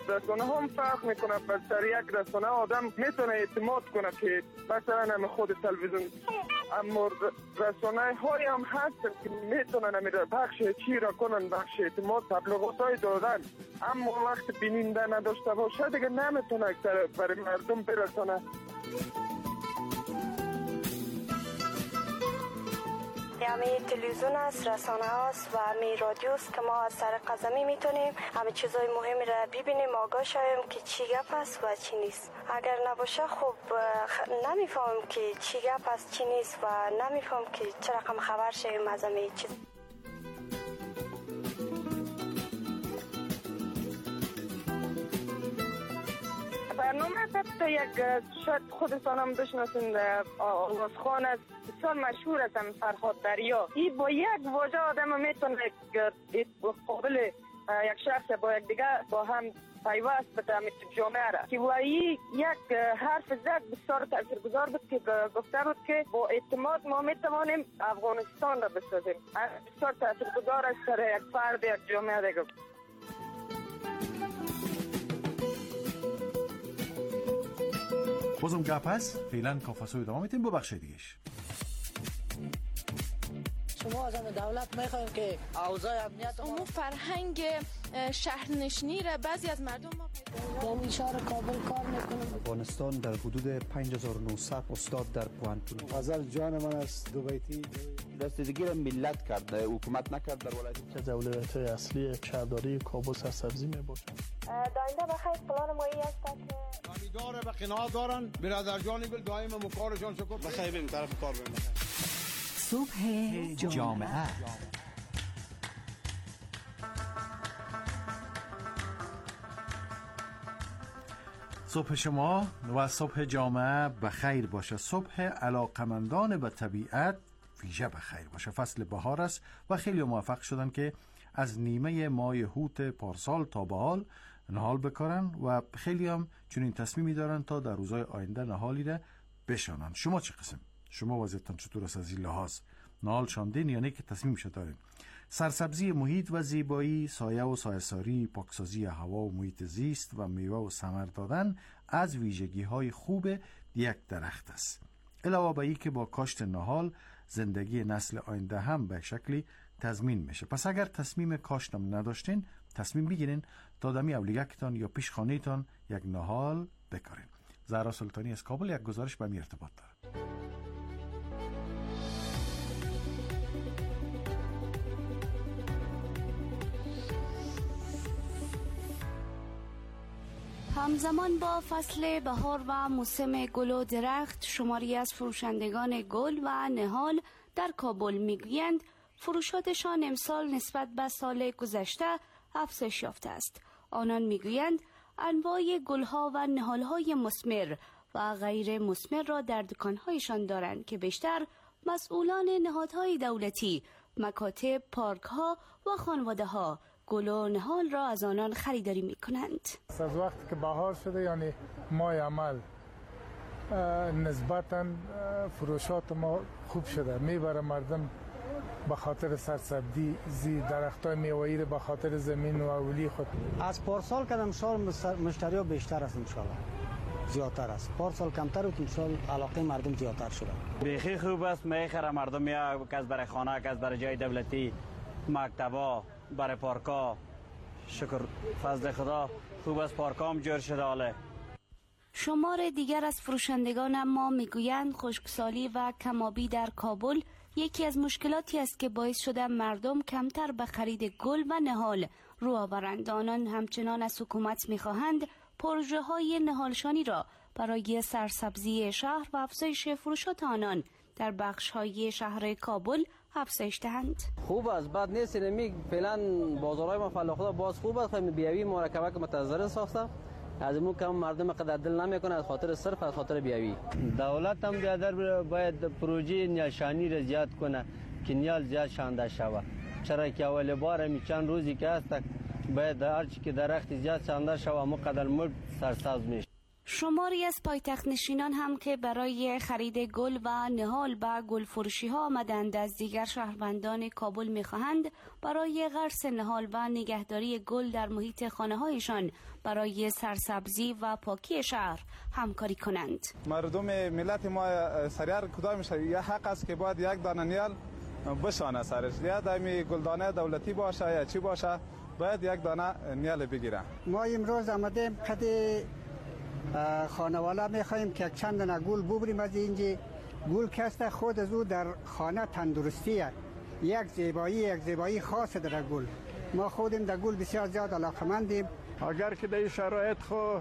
S13: رسانه ها هم فرق میکنه. بر سر یک رسانه آدم میتونه اعتماد کنه که مثلا هم خود تلویزیون، اما رسانه های هم هست که میتونن هم بخش چی را کنن، بخش اعتماد تبلیغات های دادن، اما وقت بیننده نداشته باشه دیگه نمیتونه برای مردم برسانه.
S19: همه تلویزیون است، رسانه هاست و همه رادیو است که ما از طریق قزمی میتونیم همه چیزای مهمی را ببینیم، آگاه شویم که چی گپ است و چی نیست. اگر نباشه خب نمیفهمیم که چی گپ است چی نیست و نمیفهمیم که چه رقم خبر شویم از همه چیز.
S13: برنامه تا یک شاید خودتان هم بشناسین، آوازخوان است، بسیار مشهور است، فرهاد دریا. این با یک واژه آدم میتونه قابل یک شخص با یک دیگه با هم پیوست بده جامعه را که وایی یک حرف زد بسیار تاثیرگذار بود که گفته بود که با اعتماد ما میتوانیم افغانستان را بسازیم. بسیار تاثیرگذار است در یک فرد یک جامعه دیگه.
S3: بازم گپ هست، فعلا کافسوی ادامه میتیم با بخش دیگهش.
S20: شما از دولت میخوایم که اوضاع امنیت
S21: امور فرهنگ شهرنشینی را بعضی از مردم ما
S20: در شهر کابل کار میکنم.
S22: افغانستان در حدود پنج هزار و نهصد استاد در پوهنتون.
S23: غزل جان من است دو بیتی
S24: دستگیری ملت کرده، حکومت نکرد در ولایت.
S23: چه دولت اصلی شهرداری کابل سرسبزی میباشد.
S19: داینده بخیر پلان مایی است که
S16: داره به قناعت دارن برادر جانی گل دائم مکارشان شکر
S23: بخیر بریم طرف کار بریم.
S25: صبح جامعه.
S3: صبح شما و صبح جامعه بخیر باشه. صبح علاقمندان به طبیعت ویژه بخیر باشه. فصل بهار است و خیلی موفق شدن که از نیمه ماه هوت پارسال تا به حال نهال بکارن و خیلی هم چنین تصمیمی دارن تا در روزهای آینده نهالی را بشانن. شما چه قسم؟ شما وضعیتان چطور است از این لحاظ؟ نهال شاندین یا نه که تصمیم شده دارین؟ سرسبزی محیط و زیبایی، سایه و سایه‌سازی، پاکسازی هوا و محیط زیست و میوه و ثمر دادن از ویژگی‌های خوب یک درخت است. علاوه بر این که با کاشت نهال زندگی نسل آینده هم به شکلی تضمین میشه. پس اگر تصمیم کاشتم نداشتین، تصمیم بگیرین تا دمی اولیگکتان یا پیش خانه‌تان یک نهال بکارین. زهرا سلطانی از کابل یک گزارش به می ارتباط داره.
S26: همزمان با فصل بهار و موسم گل و درخت، شماری از فروشندگان گل و نهال در کابل میگویند فروشاتشان امسال نسبت به سال گذشته افزایش یافته است. آنان میگویند انواع گلها و نهالهای مثمر و غیر مثمر را در دکانهایشان دارند که بیشتر مسئولان نهادهای دولتی، مکاتب، پارکها و خانواده‌ها گل و نهال را از آنان خریداری می کنند.
S23: از وقتی که بهار شده یعنی ماه عمل نسبتاً فروشات ما خوب شده. میبره مردم به خاطر سرسبزی زی درختای میوه‌ای را به خاطر زمین و اولی خود.
S20: از پارسال که امسال مشتری ها بیشتر است، انشالله زیادتر است. پارسال کمتر بود، امسال علاقه مردم زیادتر شده.
S27: بیخی خوب است، میخره مردم یا کس برای خانه، کس برای جای دولتی، مکتبا، برای پارکا. شکر فضل خدا خوب است، پارکا هم جور شده. حاله
S26: شمار دیگر از فروشندگان ما میگویند خشکسالی و کمابی در کابل یکی از مشکلاتی است که باعث شده مردم کمتر به خرید گل و نهال رو آورند. آنان همچنان از حکومت میخواهند پروژه های نهالشانی را برای سرسبزی شهر و افزایش فروشات آنان در بخش های شهر کابل افزایش دهند.
S27: خوب است، بد نیست. نمی فعلا بازارهای ما فعلا خدا باز خوب است. خیلی بیاوی مرکبه که متضرر ساخته از مو کم مردم قدر دل نمیکنه از خاطر صرف از خاطر بیاوی. دولت هم بیادر باید پروژه نیالشانی را زیاد کنه که نیال زیاد شانده شود. چرا که اول بار می چند روزی که است باید هر چی که درخت زیاد شانده شود مو قدر مرد سرسبز میشه.
S26: شماری از پایتخت نشینان هم که برای خرید گل و نهال به گل فروشی ها آمدند از دیگر شهروندان کابل می خواهند برای غرس نهال و نگهداری گل در محیط خانه هایشان برای سرسبزی و پاکی شهر همکاری کنند.
S1: مردم ملت ما سریار کدامش یه حق است که باید یک دانه نیال بشانه سرش، یا دمی گلدانه دولتی باشه یا چی باشه باید یک دانه نیال بگیره.
S20: ما امروز آمدیم خدی خانواده میخوایم که چند دانه گل ببریم از اینجا. گل کسته خود از او در خانه تندرستیه، یک زیبایی یک زیبایی خاص در گل. ما خودیم در گل بسیار زیاد علاقمندیم.
S2: اگر که در این شرایط خو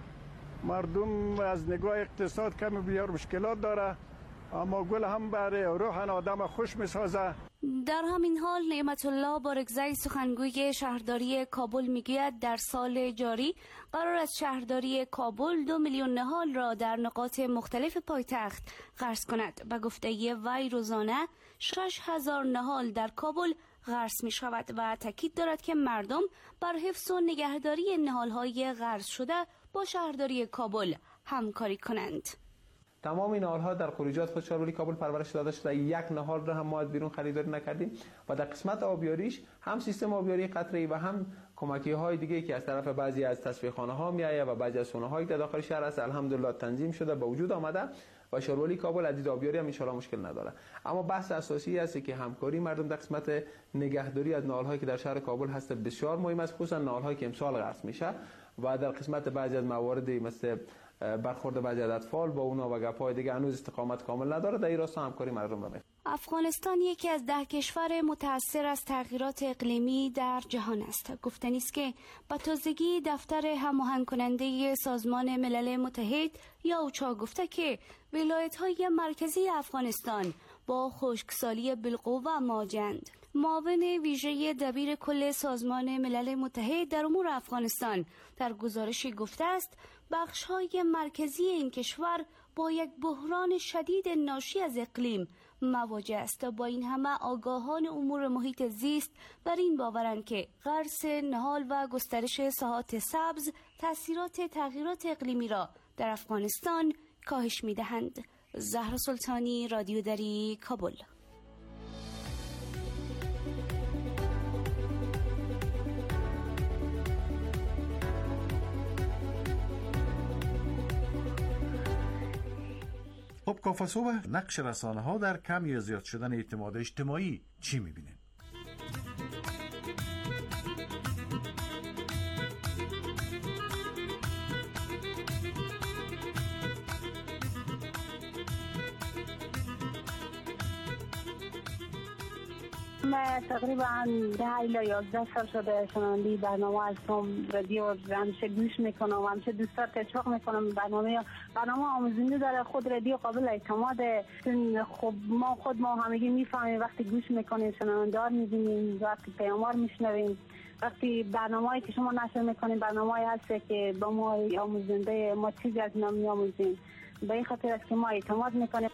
S2: مردم از نگاه اقتصاد کمی بیار مشکلات داره، اما گل هم برای روح آدم خوش میسازه.
S26: در همین حال نعمت الله بارگزی سخنگوی شهرداری کابل میگوید در سال جاری قرار است شهرداری کابل دو میلیون نهال را در نقاط مختلف پایتخت غرس کند. به گفته وی روزانه شش هزار نهال در کابل غرس می شود و تاکید دارد که مردم بر حفظ و نگهداری نهال‌های غرس شده با شهرداری کابل همکاری کنند.
S5: تمام این نهال‌ها در خروجات خود شهرداری کابل پرورش داده شده. یک نهال را هم ما از بیرون خریداری نکردیم و در قسمت آبیاریش هم سیستم آبیاری قطره‌ای و هم کمکی‌های دیگه که از طرف بعضی از تصفیه‌خانه‌ها میآید و بعضی از خونه‌هایی که داخل شهر است الحمدلله تنظیم شده به وجود آمده و شهرداری کابل از دید آبیاری هم ان شاءالله مشکل نداره. اما بحث اساسی است که همکاری مردم در قسمت نگهداری از نهال‌هایی که در شهر کابل هست بسیار مهم است، خصوصا نهال‌هایی که امسال غرس میشه و در قسمت بعضی از موارد مثل برخورد بعضی از اطفال با اونا و گپ‌های دیگه هنوز استقامت کامل نداره. در این راستا همکاری مردم را می‌خواد.
S26: افغانستان یکی از ده کشور متأثر از تغییرات اقلیمی در جهان است. گفتنی است که به تازگی دفتر هماهنگ کننده سازمان ملل متحد یا اوچا گفته که ولایت‌های مرکزی افغانستان با خشکسالی بالقوه مواجه‌اند. معاون ویژه دبیر کل سازمان ملل متحد در امور افغانستان در گزارشی گفته است بخش‌های مرکزی این کشور با یک بحران شدید ناشی از اقلیم مواجه است. با این همه آگاهان امور محیط زیست بر این باورند که غرس نهال و گسترش ساحات سبز تأثیرات تغییرات اقلیمی را در افغانستان کاهش می‌دهند. زهرا سلطانی، رادیو دری، کابل.
S3: خب کافه صبح، نقش رسانه ها در کم یا زیاد شدن اعتماد اجتماعی چی میبینین؟
S18: من تقریبا ده الی یازده سال شده شنونده برنامه هستم. رادیو همیشه گوش میکنم، همیشه دوستا تشویق میکنم. برنامه برنامه آموزنده داره. خود رادیو قابل اعتماد. خب ما خود ما همگی میفهمیم وقتی گوش میکنیم، شنوندار میبینیم، وقتی پیاموار میشنویم، وقتی برنامه‌ای که شما نشر میکنیم برنامه‌ای هست که با ما آموزنده، ما چیزی از اینا میآموزیم. به این خاطر است که ما اعتماد میکنیم.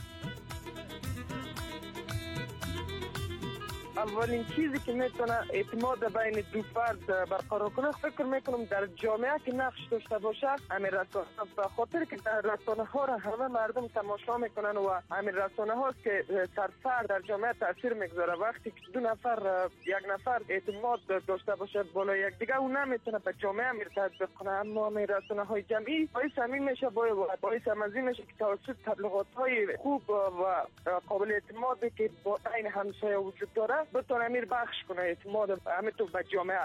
S13: اولین چیزی که میتونه اعتماد بین دو فرد برقرار کنه فکر میکنم در جامعه که نقش داشته باشه همین رسانه، به خاطر که در رسانه ها را همه مردم تماشا میکنن و همین رسانه هاست که سرسر در جامعه تاثیر میگذاره. وقتی که دو نفر یک نفر اعتماد داشته باشه بالا یک دیگه اون نمیتونه به جامعه مرتبط بکنه. اما همین رسانه های جمعی باعث همین میشه باعث همین میشه که توسط تبلیغات های خوب و قابل اعتمادی که با این همسایه وجود داره بتونه امیر بخش کنه اعتماد همه تو به جامعه.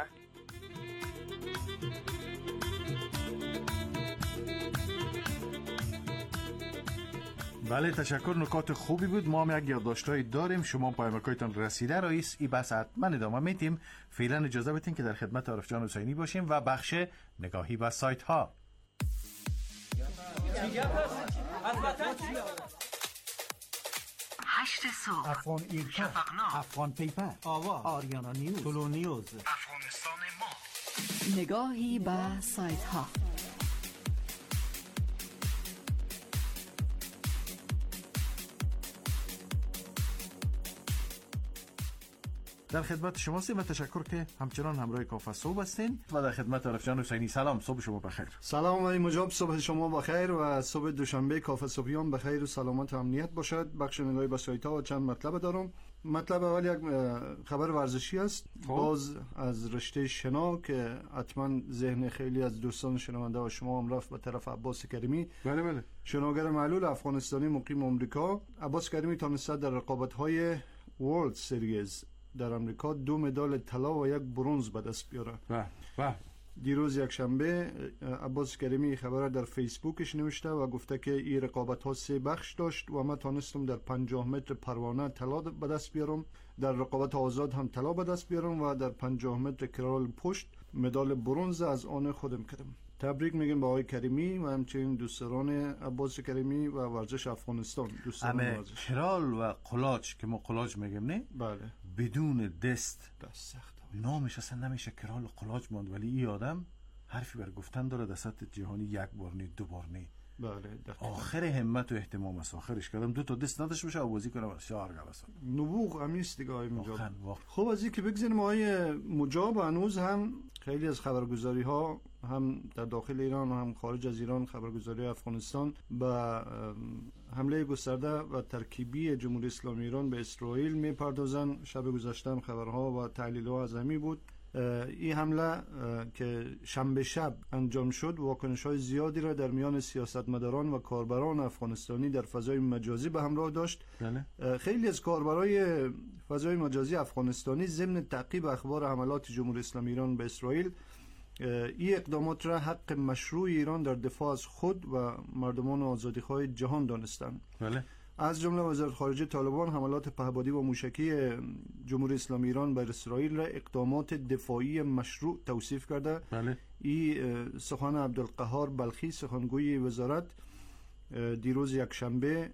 S3: بله تشکر، نکات خوبی بود. ما هم یک یادداشت‌هایی داریم، شما پیامک‌هایتان رسیده رئیس ای بس حتما ادامه میدیم. فعلا اجازه بدین که در خدمت عارف جان حسینی باشیم و بخش نگاهی به سایت ها.
S25: هشت صبح، افغان ایرکا، شفقنا، افغان پیپر، آوا، آریانا نیوز، طلو نیوز، افغانستان ما. نگاهی به سایت ها.
S3: در خدمت شما هستیم و تشکر که همچنان همراه کافه صبح هستین و در خدمت عارف جان حسینی. سلام، صبح شما بخیر.
S22: سلام آقای مجاب، صبح شما بخیر و صبح دوشنبه کافه صبحیان بخیر و سلامت و امنیت باشد. بخش نگاهی به سایت‌ها و چند مطلب دارم. مطلب اول یک خبر ورزشی است، باز از رشته شنا که حتما ذهن خیلی از دوستان شنونده و شما هم رفت به طرف عباس کریمی.
S3: بله بله.
S22: شناگر معلول افغانستانی مقیم آمریکا. عباس کریمی تانسته در رقابت‌های ورلد سریز در آمریکا دو مدال طلا و یک برنز به دست بیاره.
S3: بله بله.
S22: دیروز یک شنبه عباس کریمی خبر در فیسبوکش نوشته و گفته که این رقابت ها سه بخش داشت و من تانستم در پنجاه متر پروانه طلا به دست بیارم، در رقابت آزاد هم طلا به دست بیارم و در پنجاه متر کرال پشت مدال برنز از آن خودم کردم. تبریک میگم به آقای کریمی و همچنین دوستان عباس کریمی و ورزش افغانستان. دوستان ورزش
S3: کرال و قلاج که ما قلاج میگیم نه؟
S22: بله.
S3: بدون دست
S22: دست سخت.
S3: نامش اصلا نمیشه کرال و قلاج ماند، ولی این آدم حرفی بر گفتن داره در سطح جهانی، یک بار نه دو بار نه.
S22: بله دقیقاً.
S3: آخر همت و اهتمام است. آخرش کردم دو تا دست نداشت بشه بازی کنه بسیار گلس.
S22: نبوغ همیست دیگه آقای مجاب. خب از اینکه بگذاریم آقای مجاب، هنوز هم خیلی از خبرگزاری ها هم در داخل ایران و هم خارج از ایران خبرگزاری افغانستان به حمله گسترده و ترکیبی جمهوری اسلامی ایران به اسرائیل میپردازن. شب گذشته خبرها و تحلیل‌ها از همین بود. این حمله که شنبه شب انجام شد واکنش‌های زیادی را در میان سیاستمداران و کاربران افغانستانی در فضای مجازی به همراه داشت.
S3: بله.
S22: خیلی از کاربرای فضای مجازی افغانستانی ضمن تعقیب اخبار حملات جمهوری اسلامی ایران به اسرائیل این اقدامات را حق مشروع ایران در دفاع از خود و مردمان آزادیخواه جهان دانستند.
S3: بله.
S22: از جمله وزارت خارجه طالبان حملات پهپادی و موشکی جمهوری اسلامی ایران بر اسرائیل را اقدامات دفاعی مشروع توصیف کرده.
S3: بله.
S22: این سخن عبدالقهار بلخی سخنگوی وزارت دیروز یک شنبه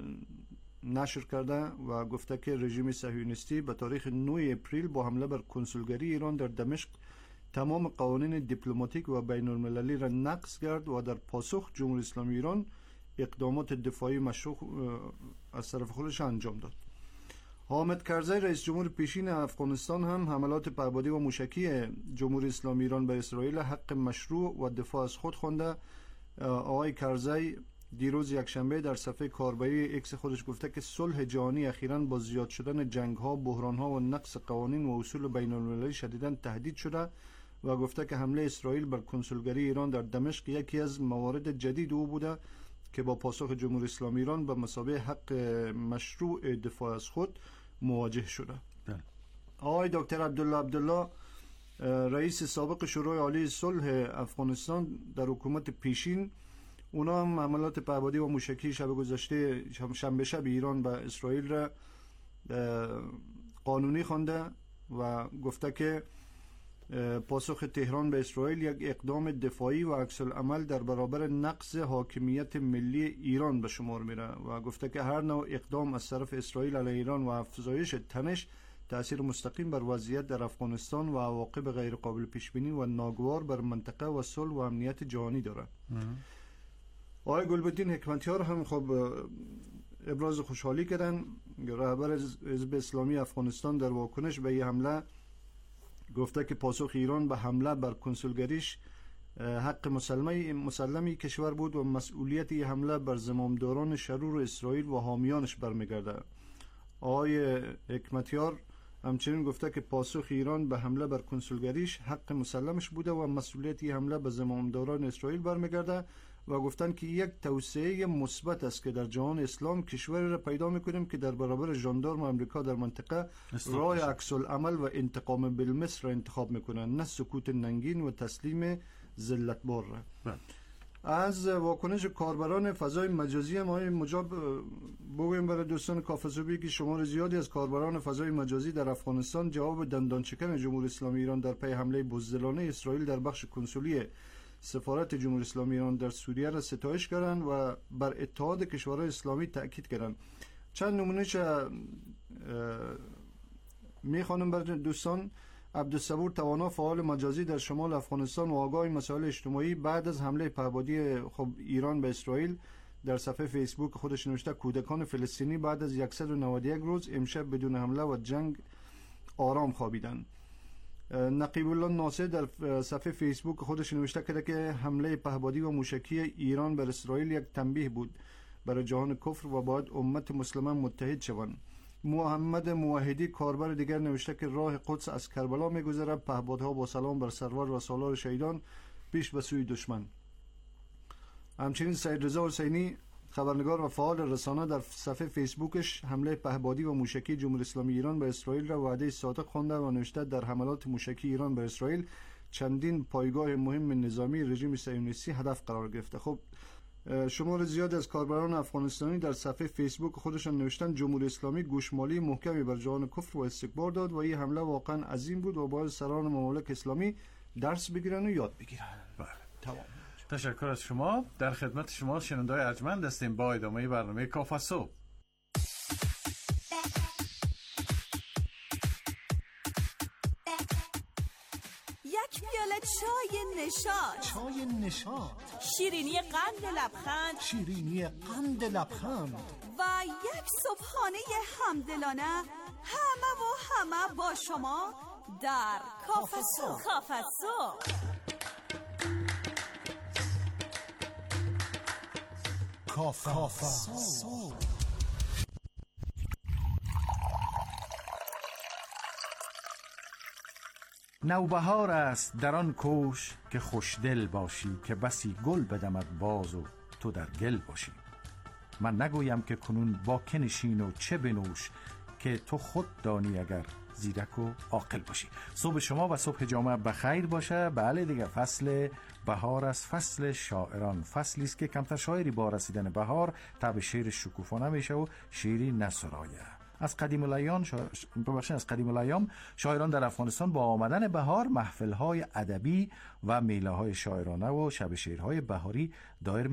S22: نشر کرده و گفته که رژیم صهیونیستی به تاریخ نه اپریل با حمله بر کنسولگری ایران در دمشق تمام قوانین دیپلماتیک و بین المللی را نقض کرد و در پاسخ جمهوری اسلامی ایران اقدامات دفاعی مشروع از طرف خودش انجام داد. حامد کرزی رئیس جمهور پیشین افغانستان هم حملات پهپادی و موشکی جمهوری اسلامی ایران به اسرائیل حق مشروع و دفاع از خود خوانده. آقای کرزی دیروز یک شنبه در صفحه کاربری ایکس خودش گفته که صلح جهانی اخیراً با زیاد شدن جنگ‌ها، بحران‌ها و نقض قوانین و اصول بین‌المللی شدیداً تهدید شده و گفته که حمله اسرائیل بر کنسولگری ایران در دمشق یکی از موارد جدید او بوده که با پاسخ جمهوری اسلامی ایران به مثابه حق مشروع دفاع از خود مواجه شده. آقای دکتر عبدالله عبدالله رئیس سابق شورای عالی صلح افغانستان در حکومت پیشین، اونا هم حملات پهپادی و موشکی شب گذشته شنبه شب ایران به اسرائیل را قانونی خوانده و گفته که پاسخ تهران به اسرائیل یک اقدام دفاعی و عکس العمل در برابر نقض حاکمیت ملی ایران به شمار میره و گفته که هر نوع اقدام از طرف اسرائیل علیه ایران و افزایش تنش تأثیر مستقیم بر وضعیت در افغانستان و عواقب غیر قابل پیش بینی و ناگوار بر منطقه و صلح و امنیت جهانی داره. آقای گلبدین حکمتیار هم خب ابراز خوشحالی کردن. رهبر حزب اسلامی افغانستان در واکنش به این حمله گفته که پاسخ ایران به حمله بر کنسولگریش حق مسلمی مسلمی کشور بود و مسئولیت این حمله بر زمامداران شرور اسرائیل و حامیانش برمیگرده. آقای حکمتیار همچنین گفته که پاسخ ایران به حمله بر کنسولگریش حق مسلمش بوده و مسئولیت این حمله به زمامداران اسرائیل برمیگرده و گفتن که یک توسعه مثبت است که در جهان اسلام کشوری را پیدا میکنیم که در برابر ژاندارم آمریکا در منطقه راه عکس العمل و انتقام بالمثل را انتخاب میکنن، نه سکوت ننگین و تسلیم ذلت بار را. از واکنش کاربران فضای مجازی هم آقای مجاب بگویم برای دوستان کافه صبحی که شمار زیادی از کاربران فضای مجازی در افغانستان جواب دندانچکن جمهوری اسلامی ایران در پی حمله بزدلانه اسرائیل در بخش کنسولی سفارت جمهوری اسلامی ایران در سوریه را ستایش کردند و بر اتحاد کشورهای اسلامی تأکید کردند. چند نمونه چه میخوانم برای دوستان. عبدالصبور توانا فعال مجازی در شمال افغانستان و آگاه مسائل اجتماعی بعد از حمله پهپادی خب ایران به اسرائیل در صفحه فیسبوک خودش نوشته کودکان فلسطینی بعد از صد و نود و یک روز امشب بدون حمله و جنگ آرام خوابیدند. نقیب الله ناصر در صفحه فیسبوک خودش نوشته کرده که حمله پهپادی و موشکی ایران بر اسرائیل یک تنبیه بود برای جهان کفر و باید امت مسلمه متحد شوند. محمد موحدی کاربر دیگر نوشته که راه قدس از کربلا میگذره، پهپادها با سلام بر سرور و سالار شهیدان پیش به سوی دشمن. همچنین سید رضا حسینی خبرنگار و فعال رسانه در صفحه فیسبوکش حمله پهپادی و موشکی جمهوری اسلامی ایران به اسرائیل را وعده صادق خوانده و نوشته در حملات موشکی ایران به اسرائیل چندین پایگاه مهم نظامی رژیم صهیونیستی هدف قرار گرفته. خب شمار زیاد از کاربران افغانستانی در صفحه فیسبوک خودشان نوشتن جمهوری اسلامی گوشمالی محکمی بر جهان کفر و استکبار داد و این حمله واقعا عظیم بود و باید سران ممالک اسلامی درس بگیرن و یاد بگیرن.
S3: بله.
S22: تمام.
S3: تشکر از شما. در خدمت شما شنونده‌های ارجمند هستیم با ادامه برنامه کافه صبح.
S17: یک پیاله چای نشاط.
S25: چای نشاط.
S17: شیرینی قند لبخند.
S25: شیرینی قند لبخند.
S17: و یک صبحانه همدلانه همه و همه با شما در کافه صبح. کافه صبح.
S25: کافه صبح.
S3: نوبهار است در آن کوش که خوشدل باشی، که بسی گل بدمد باز و تو در گل باشی. من نگویم که کنون با که نشین و چه بنوش، که تو خود دانی اگر زیرک و عاقل باشی. صبح شما و صبح جامعه بخیر باشه. بله دیگه، فصل بهار است، فصل شاعران، فصلی است که کمتر شاعری با رسیدن بهار طبع شعر شکوفانه میشه و شعری نسرایه. از قدیم الایام شا... ببخشید از قدیم الایام شاعران در افغانستان با آمدن بهار محفل‌های ادبی و میله‌های شاعرانه و شب شعرهای بهاری دایر